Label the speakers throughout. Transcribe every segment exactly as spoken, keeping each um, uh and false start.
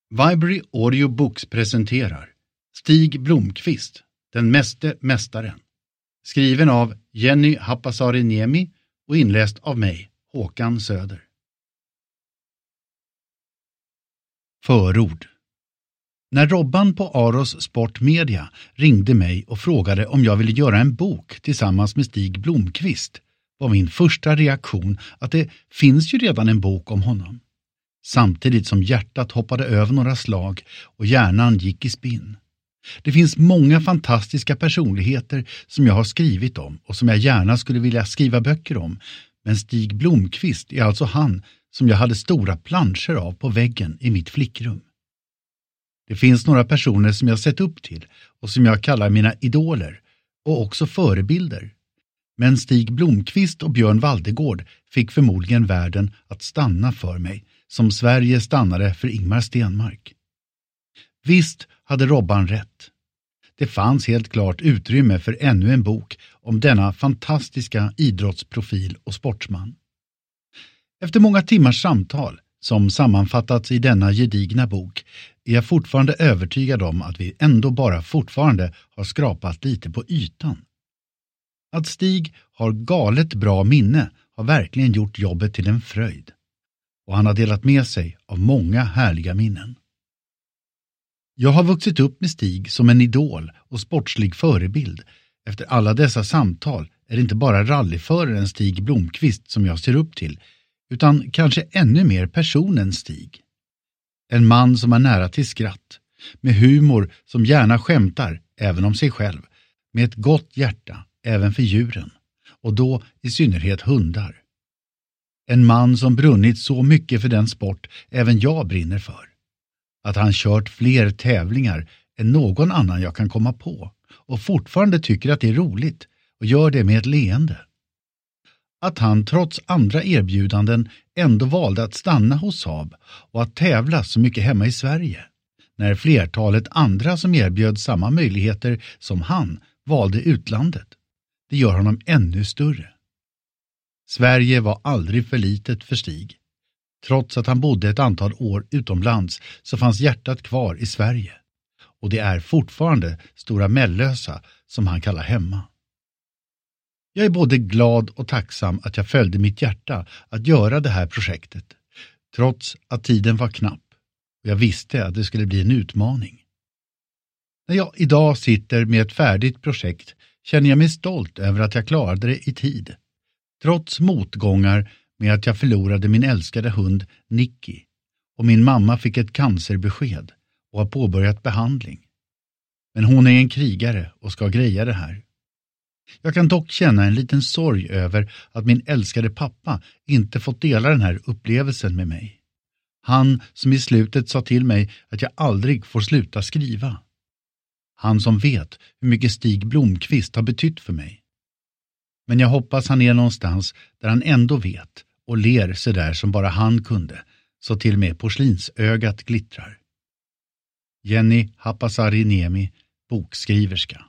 Speaker 1: Viberary Audiobooks presenterar Stig Blomqvist, Den mäste mästaren. Skriven av Jenny Haapasari-Niemi och inläst av mig, Håkan Söder. Förord. När Robban på Aros Sport Media ringde mig och frågade om jag ville göra en bok tillsammans med Stig Blomqvist var min första reaktion att det finns ju redan en bok om honom. Samtidigt som hjärtat hoppade över några slag och hjärnan gick i spinn. Det finns många fantastiska personligheter som jag har skrivit om och som jag gärna skulle vilja skriva böcker om, men Stig Blomqvist är alltså han som jag hade stora planscher av på väggen i mitt flickrum. Det finns några personer som jag sett upp till och som jag kallar mina idoler och också förebilder. Men Stig Blomqvist och Björn Waldegård fick förmodligen världen att stanna för mig, som Sverige stannade för Ingmar Stenmark. Visst hade Robban rätt. Det fanns helt klart utrymme för ännu en bok om denna fantastiska idrottsprofil och sportsman. Efter många timmars samtal, som sammanfattats i denna gedigna bok, är jag fortfarande övertygad om att vi ändå bara fortfarande har skrapat lite på ytan. Att Stig har galet bra minne har verkligen gjort jobbet till en fröjd. Och han har delat med sig av många härliga minnen. Jag har vuxit upp med Stig som en idol och sportslig förebild. Efter alla dessa samtal är det inte bara rallyföraren Stig Blomqvist som jag ser upp till, utan kanske ännu mer personen Stig. En man som är nära till skratt, med humor som gärna skämtar även om sig själv, med ett gott hjärta även för djuren, och då i synnerhet hundar. En man som brunnit så mycket för den sport även jag brinner för. Att han kört fler tävlingar än någon annan jag kan komma på och fortfarande tycker att det är roligt och gör det med ett leende. Att han trots andra erbjudanden ändå valde att stanna hos Saab och att tävla så mycket hemma i Sverige, när flertalet andra som erbjöd samma möjligheter som han valde utlandet. Det gör honom ännu större. Sverige var aldrig för litet för Stig. Trots att han bodde ett antal år utomlands så fanns hjärtat kvar i Sverige. Och det är fortfarande Stora Mellösa som han kallar hemma. Jag är både glad och tacksam att jag följde mitt hjärta att göra det här projektet. Trots att tiden var knapp och jag visste att det skulle bli en utmaning. När jag idag sitter med ett färdigt projekt känner jag mig stolt över att jag klarade det i tid. Trots motgångar med att jag förlorade min älskade hund Nicky och min mamma fick ett cancerbesked och har påbörjat behandling. Men hon är en krigare och ska greja det här. Jag kan dock känna en liten sorg över att min älskade pappa inte fått dela den här upplevelsen med mig. Han som i slutet sa till mig att jag aldrig får sluta skriva. Han som vet hur mycket Stig Blomqvist har betytt för mig. Men jag hoppas han är någonstans där han ändå vet och ler så där som bara han kunde, så till och med porslinsögat glittrar. Jenny Haapasari-Niemi, bokskriverska.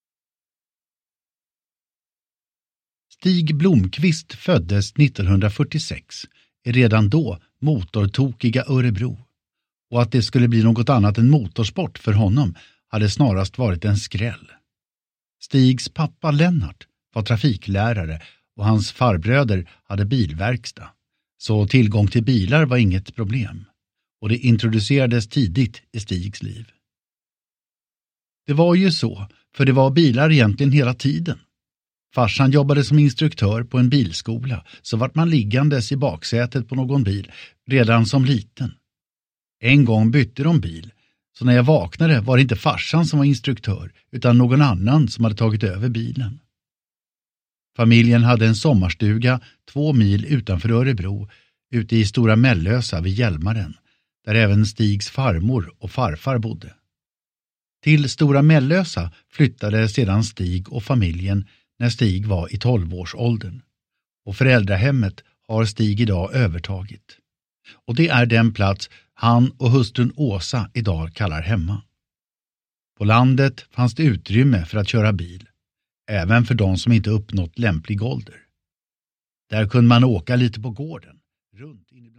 Speaker 1: Stig Blomqvist föddes nittonhundrafyrtiosex, är redan då motortokiga Örebro. Och att det skulle bli något annat än motorsport för honom hade snarast varit en skräll. Stigs pappa Lennart var trafiklärare och hans farbröder hade bilverkstad, så tillgång till bilar var inget problem, och det introducerades tidigt i Stigs liv. Det var ju så, för det var bilar egentligen hela tiden. Farsan jobbade som instruktör på en bilskola, så vart man liggandes i baksätet på någon bil redan som liten. En gång bytte de bil, så när jag vaknade var det inte farsan som var instruktör utan någon annan som hade tagit över bilen. Familjen hade en sommarstuga två mil utanför Örebro, ute i Stora Mellösa vid Hjälmaren, där även Stigs farmor och farfar bodde. Till Stora Mellösa flyttade sedan Stig och familjen när Stig var i tolvårsåldern. Och föräldrahemmet har Stig idag övertagit. Och det är den plats han och hustrun Åsa idag kallar hemma. På landet fanns det utrymme för att köra bil, även för de som inte uppnått lämplig ålder. Där kunde man åka lite på gården, runt in i